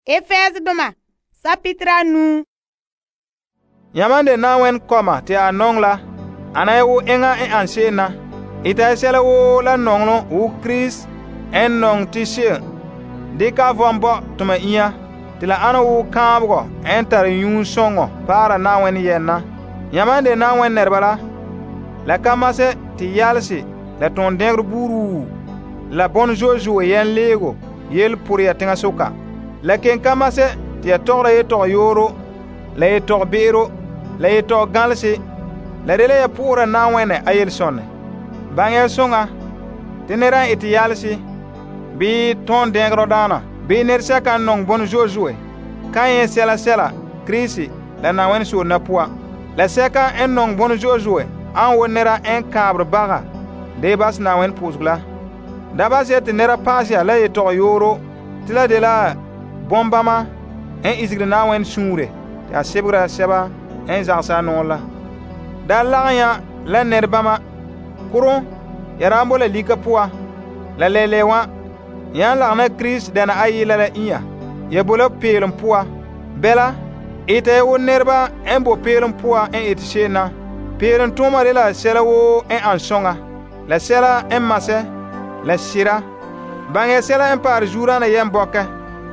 Efes doma sapitra nu. Yamande na wen koma te anong la ana wo enga e ansena ita sela wo la nonglo wo Chris en nong tishe de ka vombo tuma iya tila ana wo kamgo enter yun songo para na wen yenna yamande na wen nerbala la kamase ti yalsi la ton dengru buru la bon jojo yen lego yel pour ya tenga soka la ken kamase ti togra ye to yoro la ye to biro la ye to galsi la dele ya pura na wene ayel sonne bange songa tenera iti yalsi bi ton dengro dana bi nersa kan nong bon jojo kan ye sela krisi la na wen sur na poa la seka en nong bon jojo an wonera en kabre baga de bas na wen pusgla da bas et nera pasia la ye to yoro tila de la bombama en isgre na wen sure ya sebra seba en zansa non la da lanya la nerbama kuron ya rambola lika poa la lelewa ya la na Chris dana ayila la iya ya bola pelum poa bela ite wo nerba en bo pelum poa en etishena pelum toma de la selawo en ansonga la sela en masse la sira bange sela en par joura na yem bokke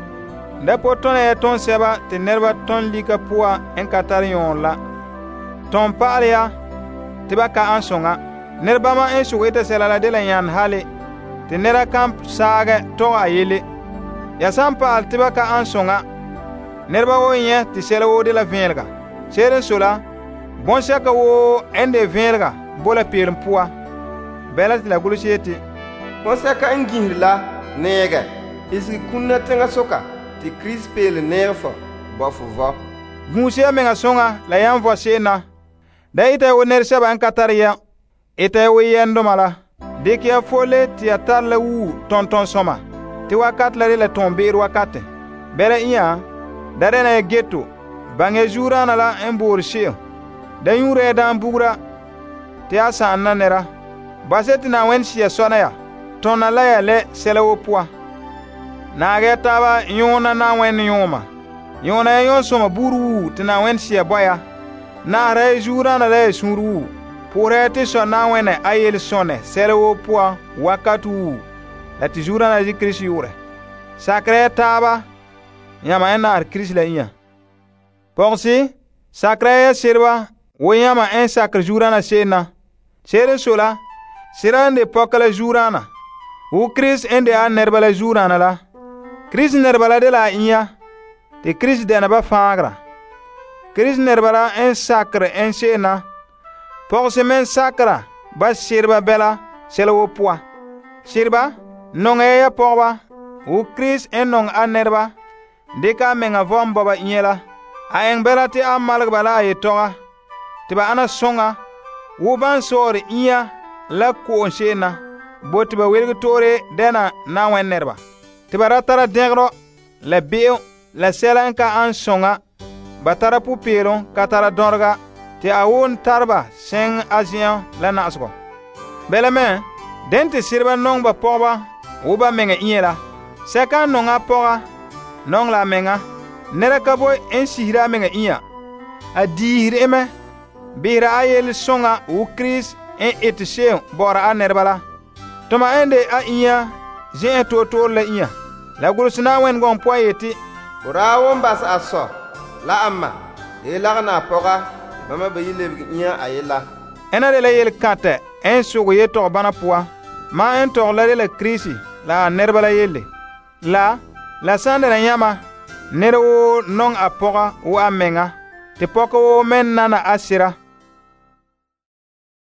da poton e ton seba te nerba ton lika poa en katarion la ton paria te baka ansonga nerba ma en suweta sela la de la yan hale te nera kamp saga to ayele ya sampa te baka ansonga nerba wo yen te sela wo de la venga seren sola bon saka wo ende venga bola pelum poa bela la gulusieti bon saka ngirla nega isi kunna tenga soka ti Chris pel nerfo bofu vo gusia menga songa la yan vo sena da ita wo ner seba en kataria ita wo yendo mala de kia fole ti atala wu tonton soma ti wakat la tomber wakate bela iya dare na geto bange jura na la en borche da yure dan bugra ti asa nanera baseti na wen sia sona ya tona la ya le selewo poa na ga taba yona na wen yoma yona yon soma buru tina wen sia boya na re jura na le suru pourete so na wen ayel sone selewo poa wakatu la ti jura na ji Chris yure sacré taba yama na Chris la iya porsi sacré sirwa wo yama en sacré jura na sena sere sola sirande pokala jurana u Chris ende a nerbala jurana la Chris nerbala de la iya te Chris de na ba fagra Chris nerbala en sacre en sena pour semen sacra ba sirba bela selo poa sirba non e poba u Chris en non a nerba de ka menga vom baba iela a en bela te amal bala e toga te ba ana songa u ban sore iya la ko sena boti ba welgo tore dena na wen nerba tibara tara degro la beo la sela ka an songa batara pupero katara dorga te awon tarba sen azian la nasgo belame dente sirba nong ba poba uba menga iela seka nonga poga nong la menga nera ka boy en sihira menga iya adihire me bira ayel songa u Chris en etishe bora a nerbala toma ende a iya je to la iya la gulsina wen gon poyeti urawon bas aso la amma e lagna poga mama bayile iya ayela ena de la yel kate en sugo ye to bana poa ma en to la Chrisi la nerbala yelle la sande na yama nero non a poga o amenga te poko men nana asira